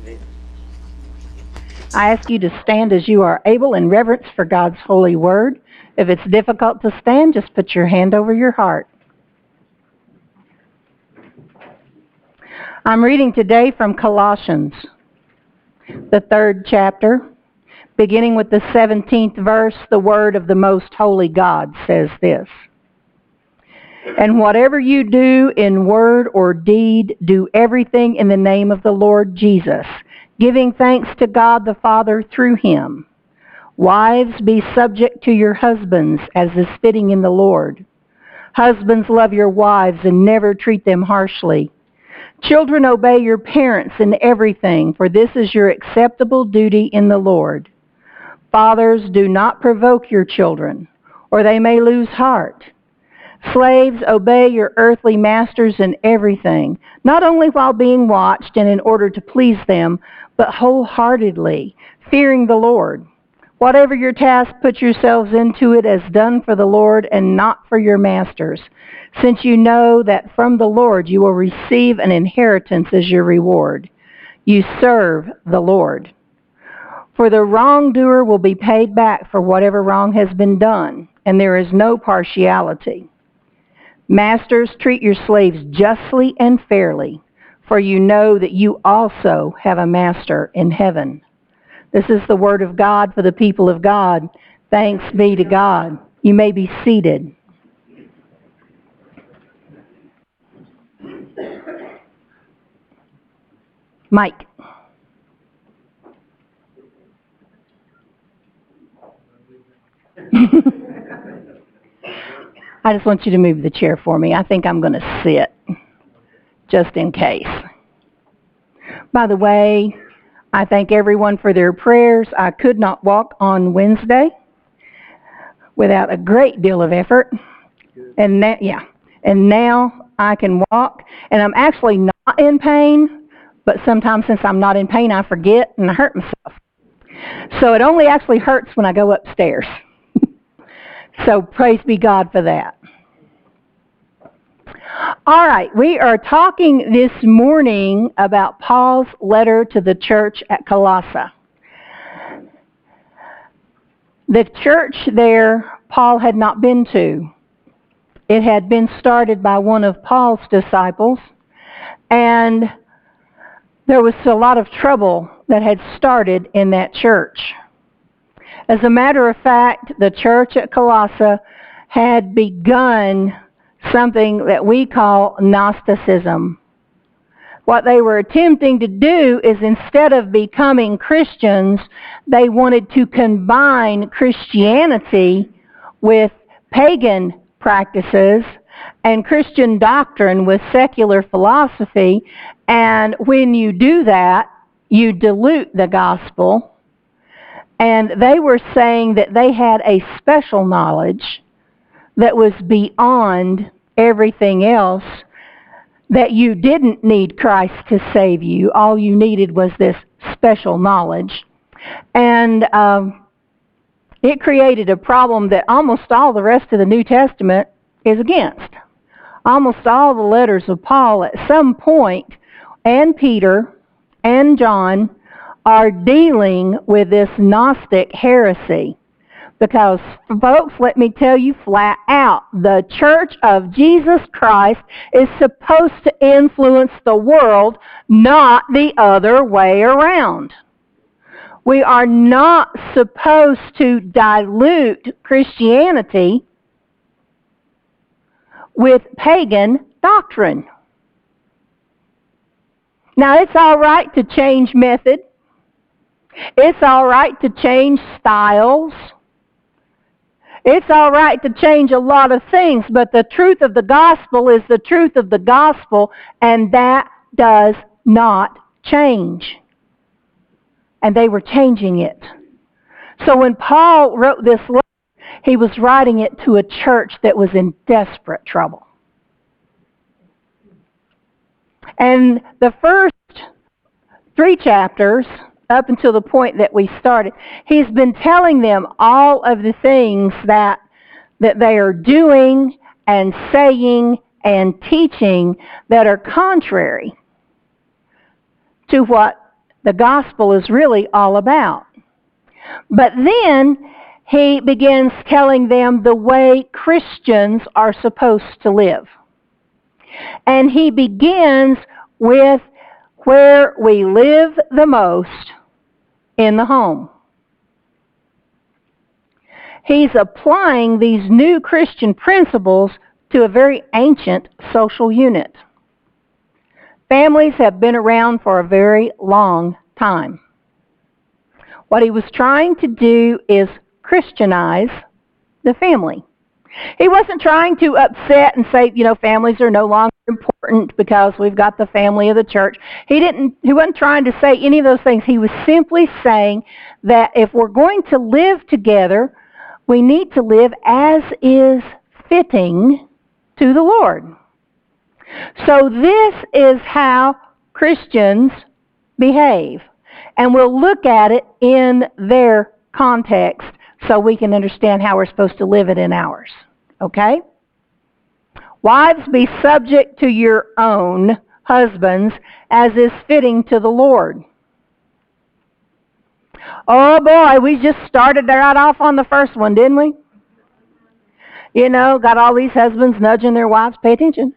I ask you to stand as you are able in reverence for God's holy word. If it's difficult to stand, just put your hand over your heart. I'm reading today from Colossians, the 3rd chapter, beginning with the 17th verse. The word of the most holy God says this: "And whatever you do in word or deed, do everything in the name of the Lord Jesus, giving thanks to God the Father through him. Wives, be subject to your husbands, as is fitting in the Lord. Husbands, love your wives and never treat them harshly. Children, obey your parents in everything, for this is your acceptable duty in the Lord. Fathers, do not provoke your children, or they may lose heart. Slaves, obey your earthly masters in everything, not only while being watched and in order to please them, but wholeheartedly, fearing the Lord. Whatever your task, put yourselves into it as done for the Lord and not for your masters, since you know that from the Lord you will receive an inheritance as your reward. You serve the Lord. For the wrongdoer will be paid back for whatever wrong has been done, and there is no partiality. Masters, treat your slaves justly and fairly, for you know that you also have a master in heaven." This is the word of God for the people of God. Thanks be to God. You may be seated. Mike. I just want you to move the chair for me. I think I'm going to sit, just in case. By the way, I thank everyone for their prayers. I could not walk on Wednesday without a great deal of effort. And now I can walk. And I'm actually not in pain, but sometimes since I'm not in pain, I forget and I hurt myself. So it only actually hurts when I go upstairs. So praise be God for that. All right, we are talking this morning about Paul's letter to the church at Colossae. The church there, Paul had not been to. It had been started by one of Paul's disciples, and there was a lot of trouble that had started in that church. As a matter of fact, the church at Colossae had begun something that we call Gnosticism. What they were attempting to do is, instead of becoming Christians, they wanted to combine Christianity with pagan practices and Christian doctrine with secular philosophy. And when you do that, you dilute the gospel. And they were saying that they had a special knowledge that was beyond everything else, that you didn't need Christ to save you. All you needed was this special knowledge. And it created a problem that almost all the rest of the New Testament is against. Almost all the letters of Paul at some point, and Peter and John, are dealing with this Gnostic heresy. Because, folks, let me tell you flat out, the Church of Jesus Christ is supposed to influence the world, not the other way around. We are not supposed to dilute Christianity with pagan doctrine. Now, it's all right to change method. It's all right to change styles. It's all right to change a lot of things, but the truth of the gospel is the truth of the gospel, and that does not change. And they were changing it. So when Paul wrote this letter, he was writing it to a church that was in desperate trouble. And the first 3 chapters, up until the point that we started, he's been telling them all of the things that they are doing and saying and teaching that are contrary to what the gospel is really all about. But then he begins telling them the way Christians are supposed to live. And he begins with where we live the most, in the home. He's applying these new Christian principles to a very ancient social unit. Families have been around for a very long time. What he was trying to do is Christianize the family. He wasn't trying to upset and say, families are no longer important because we've got the family of the church. He wasn't trying to say any of those things. He was simply saying that if we're going to live together, we need to live as is fitting to the Lord. So this is how Christians behave. And we'll look at it in their context so we can understand how we're supposed to live it in ours. Okay? Wives, be subject to your own husbands as is fitting to the Lord. Oh boy, we just started right off on the first one, didn't we? Got all these husbands nudging their wives. Pay attention.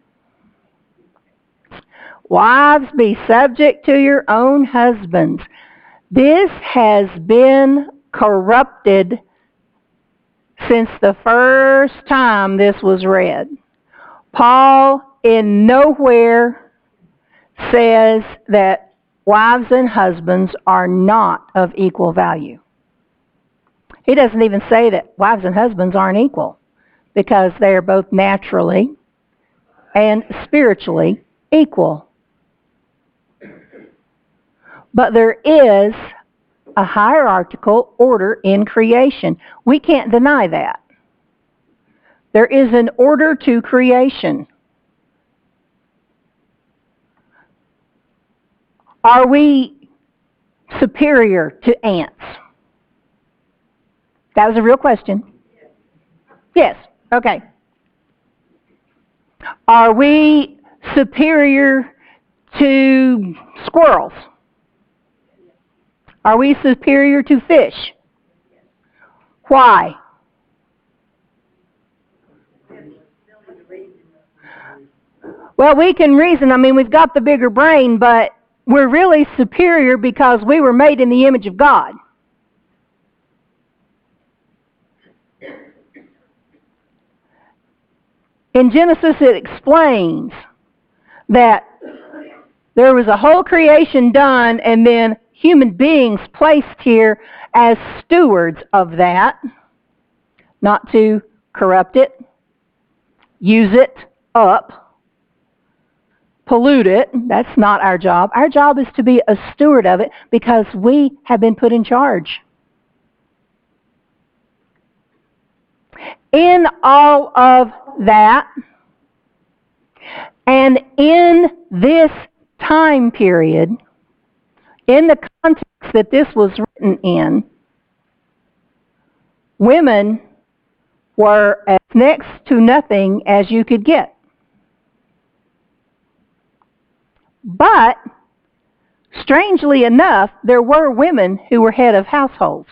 Wives, be subject to your own husbands. This has been corrupted since the first time this was read. Paul in nowhere says that wives and husbands are not of equal value. He doesn't even say that wives and husbands aren't equal, because they are both naturally and spiritually equal. But there is a hierarchical order in creation. We can't deny that. There is an order to creation. Are we superior to ants? That was a real question. Yes. Okay. Are we superior to squirrels? Are we superior to fish? Why? Well, we can reason. We've got the bigger brain, but we're really superior because we were made in the image of God. In Genesis, it explains that there was a whole creation done, and then human beings placed here as stewards of that, not to corrupt it, use it up, pollute it. That's not our job. Our job is to be a steward of it because we have been put in charge. In all of that, and in this time period, in the context that this was written in, women were as next to nothing as you could get. But, strangely enough, there were women who were head of households.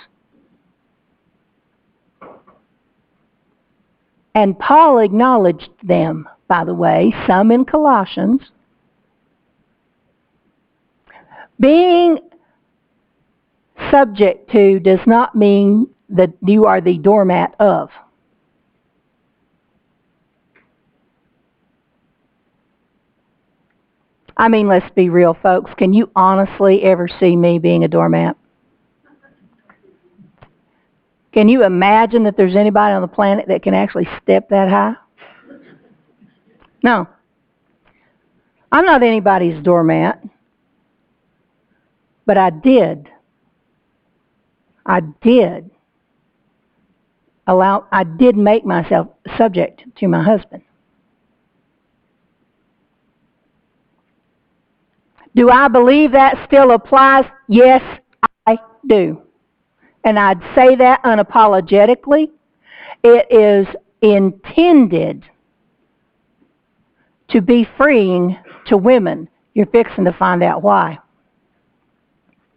And Paul acknowledged them, by the way, some in Colossians. Being subject to does not mean that you are the doormat of. Let's be real, folks. Can you honestly ever see me being a doormat? Can you imagine that there's anybody on the planet that can actually step that high? No. I'm not anybody's doormat. But I did make myself subject to my husband. Do I believe that still applies? Yes, I do. And I'd say that unapologetically. It is intended to be freeing to women. You're fixing to find out why.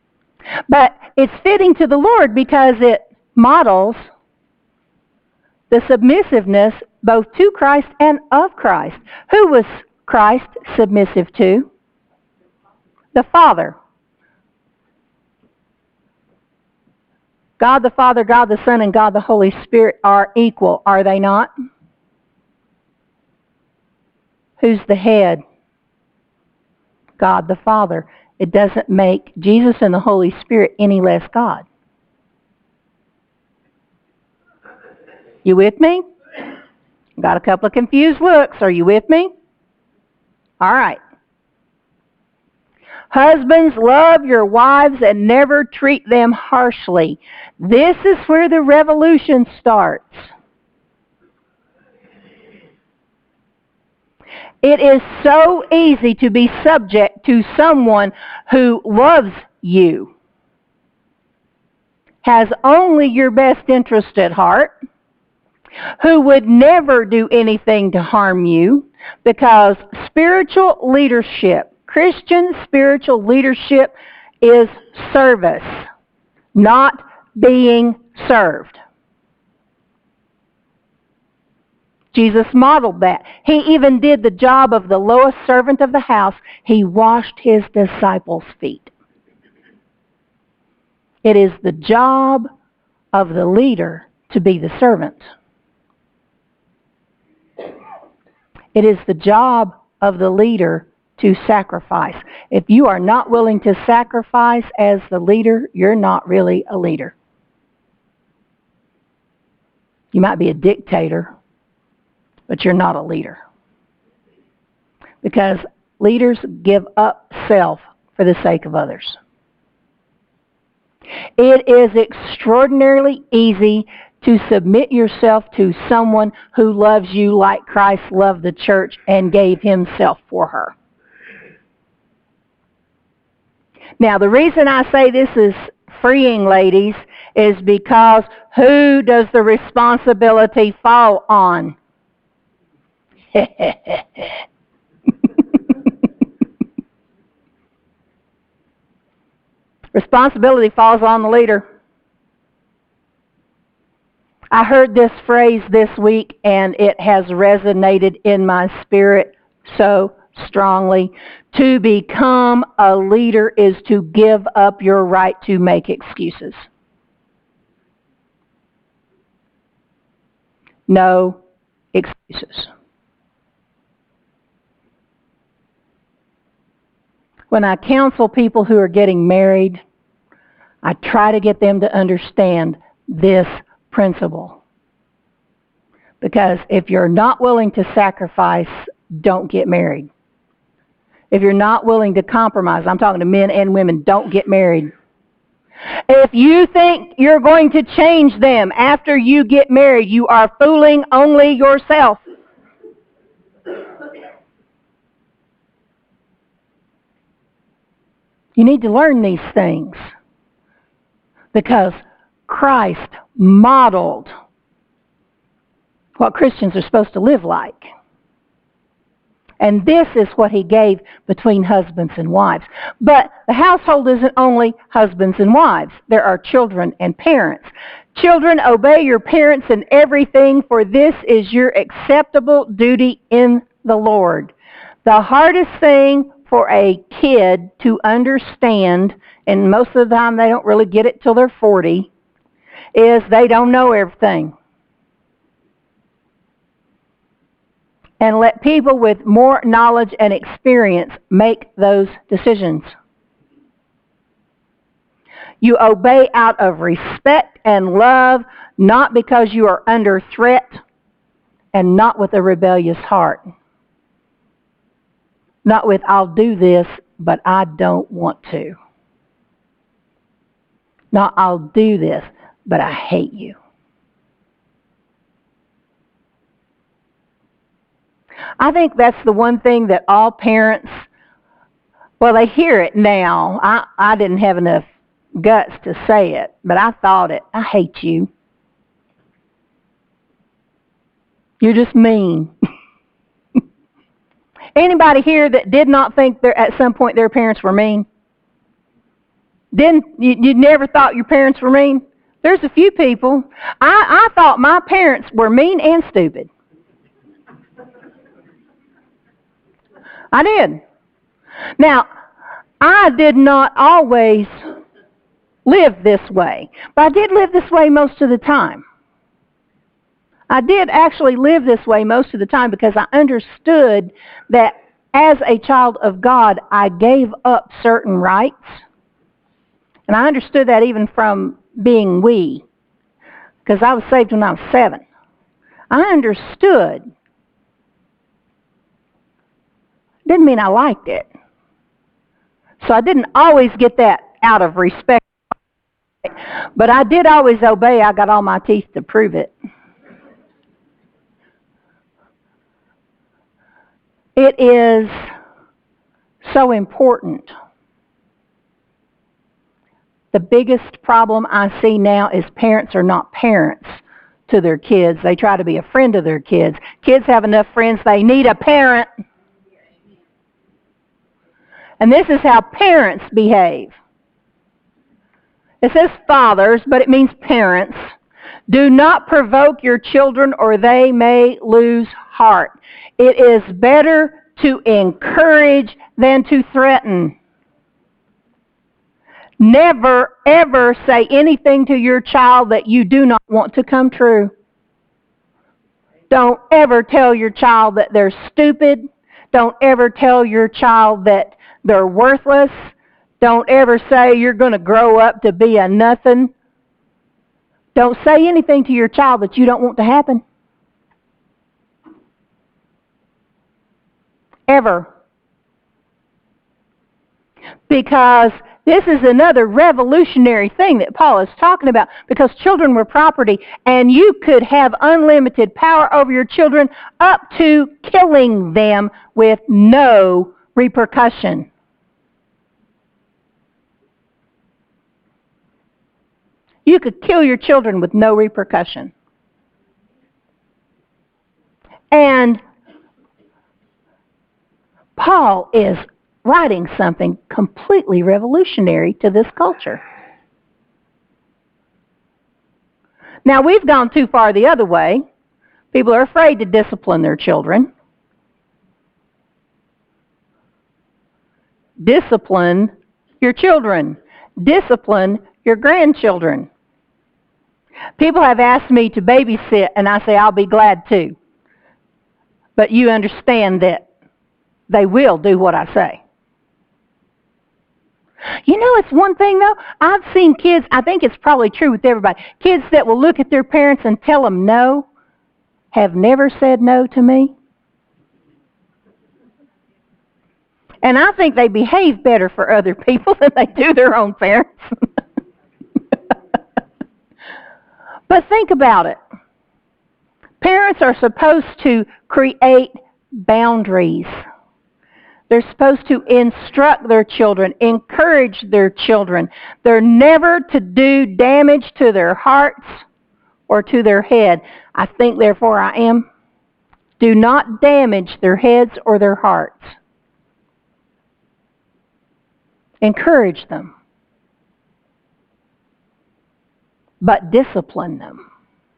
But it's fitting to the Lord because it models the submissiveness both to Christ and of Christ. Who was Christ submissive to? The Father. God the Father, God the Son, and God the Holy Spirit are equal, are they not? Who's the head? God the Father. It doesn't make Jesus and the Holy Spirit any less God. You with me? Got a couple of confused looks. Are you with me? All right. Husbands, love your wives and never treat them harshly. This is where the revolution starts. It is so easy to be subject to someone who loves you, has only your best interest at heart, who would never do anything to harm you, because spiritual leadership, Christian spiritual leadership, is service, not being served. Jesus modeled that. He even did the job of the lowest servant of the house. He washed his disciples' feet. It is the job of the leader to be the servant. It is the job of the leader to sacrifice. If you are not willing to sacrifice as the leader, you're not really a leader. You might be a dictator, but you're not a leader. Because leaders give up self for the sake of others. It is extraordinarily easy to submit yourself to someone who loves you like Christ loved the church and gave himself for her. Now, the reason I say this is freeing, ladies, is because who does the responsibility fall on? Responsibility falls on the leader. I heard this phrase this week, and it has resonated in my spirit so strongly. To become a leader is to give up your right to make excuses. No excuses. When I counsel people who are getting married, I try to get them to understand this principle. Because if you're not willing to sacrifice, don't get married. If you're not willing to compromise, I'm talking to men and women, don't get married. If you think you're going to change them after you get married, you are fooling only yourself. You need to learn these things because Christ modeled what Christians are supposed to live like. And this is what he gave between husbands and wives. But the household isn't only husbands and wives. There are children and parents. Children, obey your parents in everything, for this is your acceptable duty in the Lord. The hardest thing for a kid to understand, and most of the time they don't really get it till they're 40, is they don't know everything. And let people with more knowledge and experience make those decisions. You obey out of respect and love, not because you are under threat, and not with a rebellious heart. Not with, I'll do this, but I don't want to. Not, I'll do this, but I hate you. I think that's the one thing that all parents, well, they hear it now. I didn't have enough guts to say it, but I thought it. I hate you. You're just mean. Anybody here that did not think at some point their parents were mean? You never thought your parents were mean? There's a few people. I thought my parents were mean and stupid. I did. Now, I did not always live this way, but I did live this way most of the time. I did actually live this way most of the time because I understood that as a child of God, I gave up certain rights. And I understood that even from being wee, because I was saved when I was 7. I understood. Didn't mean I liked it. So I didn't always get that out of respect. But I did always obey. I got all my teeth to prove it. It is so important. The biggest problem I see now is parents are not parents to their kids. They try to be a friend to their kids. Kids have enough friends, they need a parent. And this is how parents behave. It says fathers, but it means parents. Do not provoke your children or they may lose heart. It is better to encourage than to threaten. Never, ever say anything to your child that you do not want to come true. Don't ever tell your child that they're stupid. Don't ever tell your child that they're worthless. Don't ever say you're going to grow up to be a nothing. Don't say anything to your child that you don't want to happen. Ever. Because this is another revolutionary thing that Paul is talking about, because children were property, and you could have unlimited power over your children up to killing them with no repercussion. You could kill your children with no repercussion. And Paul is writing something completely revolutionary to this culture. Now, we've gone too far the other way. People are afraid to discipline their children. Discipline your children. Discipline your grandchildren. People have asked me to babysit, and I say I'll be glad to. But you understand that they will do what I say. You know, it's one thing, though. I've seen kids, I think it's probably true with everybody, kids that will look at their parents and tell them no have never said no to me. And I think they behave better for other people than they do their own parents. But think about it. Parents are supposed to create boundaries. They're supposed to instruct their children, encourage their children. They're never to do damage to their hearts or to their head. I think, therefore I am. Do not damage their heads or their hearts. Encourage them. But discipline them.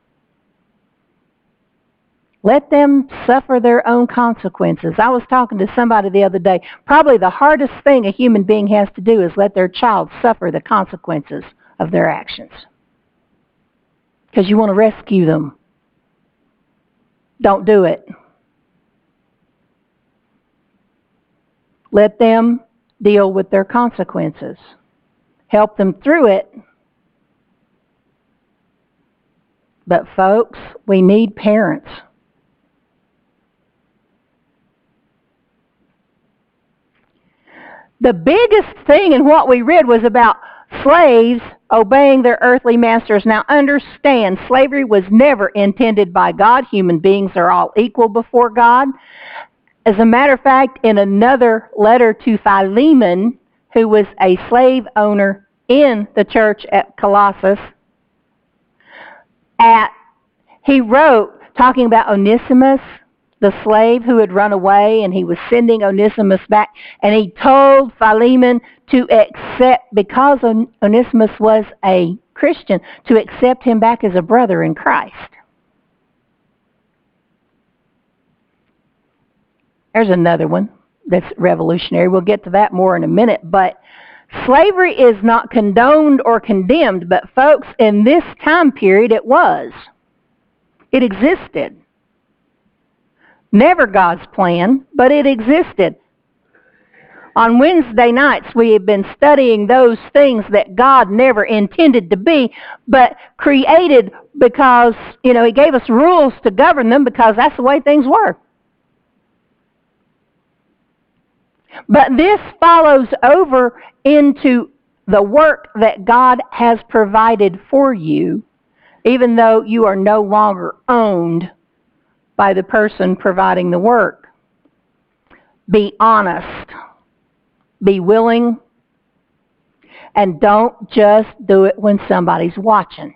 Let them suffer their own consequences. I was talking to somebody the other day. Probably the hardest thing a human being has to do is let their child suffer the consequences of their actions. Because you want to rescue them. Don't do it. Let them deal with their consequences. Help them through it. But folks, we need parents. The biggest thing in what we read was about slaves obeying their earthly masters. Now understand, slavery was never intended by God. Human beings are all equal before God. As a matter of fact, in another letter to Philemon, who was a slave owner in the church at Colossus, he wrote, talking about Onesimus, the slave who had run away, and he was sending Onesimus back, and he told Philemon to accept, because Onesimus was a Christian, to accept him back as a brother in Christ. There's another one that's revolutionary. We'll get to that more in a minute, but slavery is not condoned or condemned, but folks, in this time period it was. It existed. Never God's plan, but it existed. On Wednesday nights, we have been studying those things that God never intended to be, but created because, He gave us rules to govern them because that's the way things were. But this follows over into the work that God has provided for you, even though you are no longer owned by the person providing the work. Be honest. Be willing. And don't just do it when somebody's watching.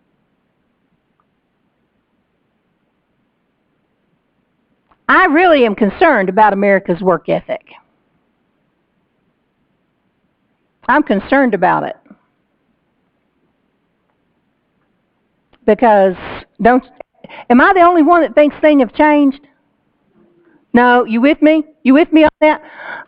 I really am concerned about America's work ethic. I'm concerned about it. Because am I the only one that thinks things have changed? No, you with me? You with me on that?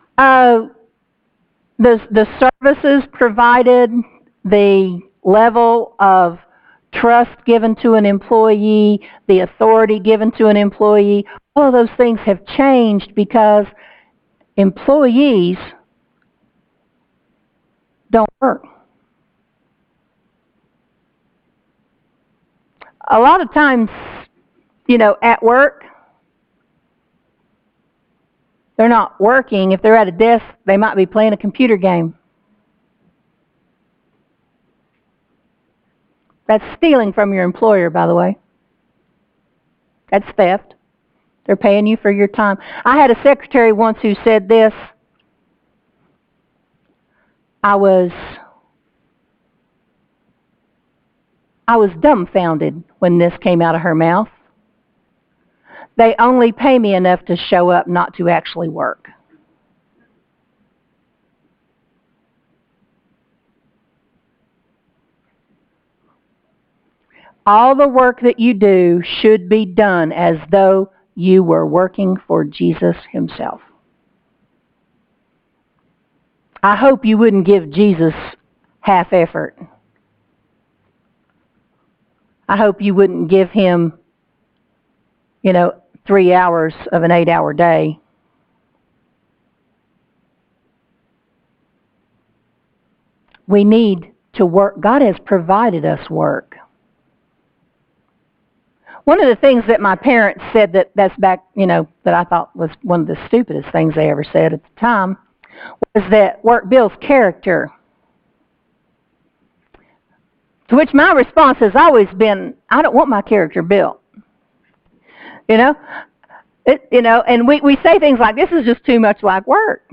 The services provided, the level of trust given to an employee, the authority given to an employee, all of those things have changed because employees don't work. A lot of times, at work, they're not working. If they're at a desk, they might be playing a computer game. That's stealing from your employer, by the way. That's theft. They're paying you for your time. I had a secretary once who said this. I was dumbfounded when this came out of her mouth. They only pay me enough to show up, not to actually work. All the work that you do should be done as though you were working for Jesus Himself. I hope you wouldn't give Jesus half effort. I hope you wouldn't give Him, 3 hours of an 8-hour day. We need to work. God has provided us work. One of the things that my parents said that's back, that I thought was one of the stupidest things they ever said at the time, was that work builds character. To which my response has always been, I don't want my character built. And we say things like, this is just too much like work.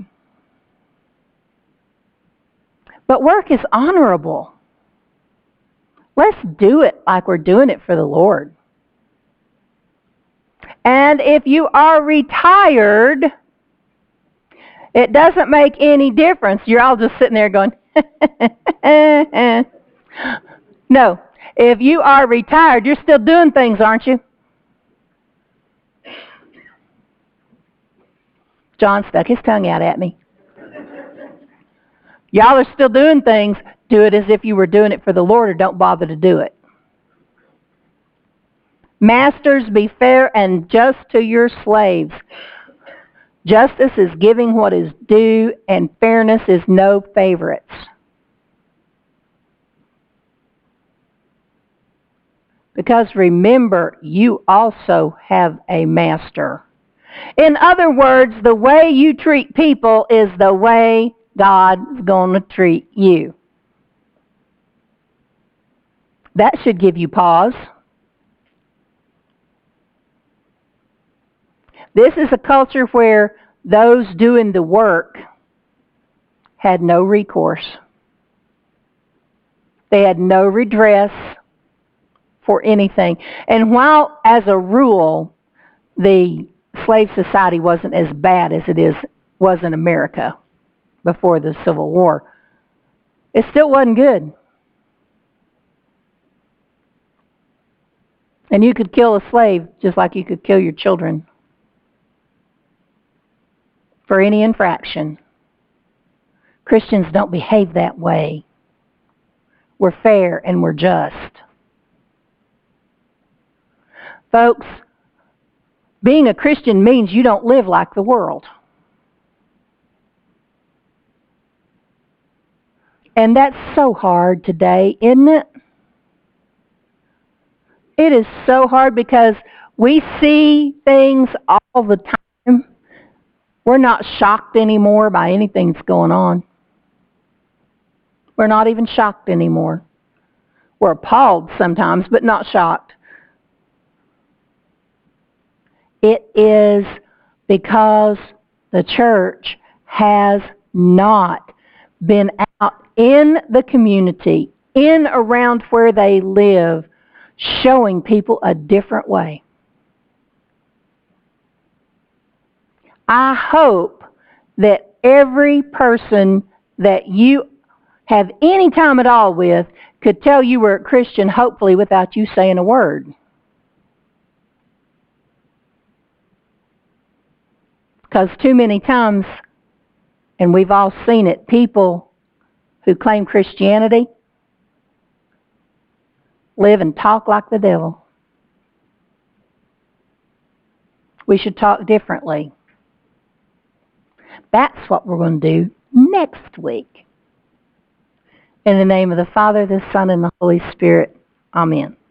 But work is honorable. Let's do it like we're doing it for the Lord. And if you are retired, it doesn't make any difference. You're all just sitting there going, No. If you are retired, you're still doing things, aren't you? John stuck his tongue out at me. Y'all are still doing things. Do it as if you were doing it for the Lord, or don't bother to do it. Masters, be fair and just to your slaves. Justice is giving what is due, and fairness is no favorites. Because remember, you also have a master. In other words, the way you treat people is the way God's going to treat you. That should give you pause. This is a culture where those doing the work had no recourse. They had no redress for anything. And while, as a rule, the slave society wasn't as bad as was in America before the Civil War. It still wasn't good. And you could kill a slave just like you could kill your children for any infraction. Christians don't behave that way. We're fair and we're just. Folks, being a Christian means you don't live like the world. And that's so hard today, isn't it? It is so hard because we see things all the time. We're not shocked anymore by anything that's going on. We're not even shocked anymore. We're appalled sometimes, but not shocked. It is because the church has not been out in the community, in around where they live, showing people a different way. I hope that every person that you have any time at all with could tell you were a Christian, hopefully without you saying a word. Because too many times, and we've all seen it, people who claim Christianity live and talk like the devil. We should talk differently. That's what we're going to do next week. In the name of the Father, the Son, and the Holy Spirit. Amen.